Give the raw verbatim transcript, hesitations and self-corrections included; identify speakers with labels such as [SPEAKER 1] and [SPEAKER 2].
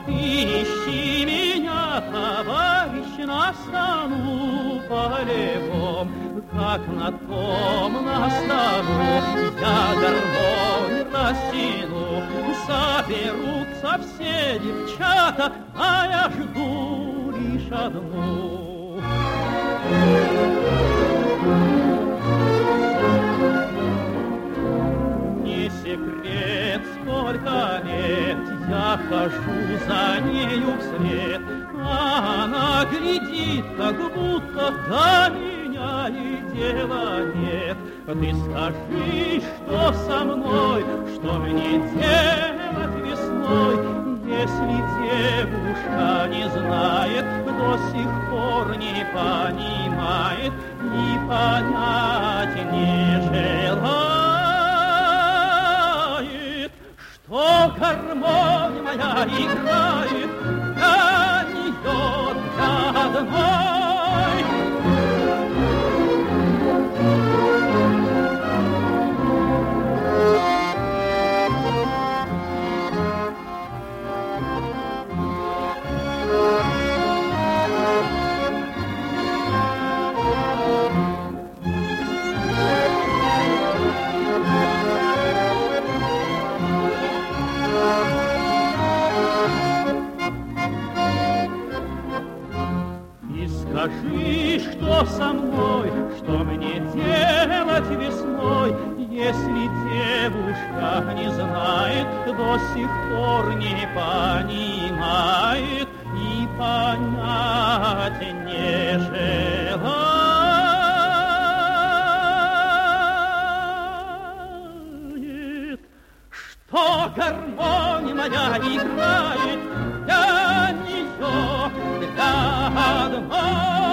[SPEAKER 1] Ищи меня, товарищ, на стану полевом, как на том на стану я гармонь растяну. Соберутся все девчата, а я жду лишь одну. Не секрет, сколько лет я хожу за нею вслед, а она глядит, как будто до меня и дела нет. Ты скажи, что со мной, что мне делать весной, если девушка не знает, до сих пор не понимает и понять не желает, что гармонь моя играет для нее, для одной. Скажи, что со мной, что мне делать весной, если девушка не знает, до сих пор не понимает и понять не желает, что гармонь моя играет для нее, для одной.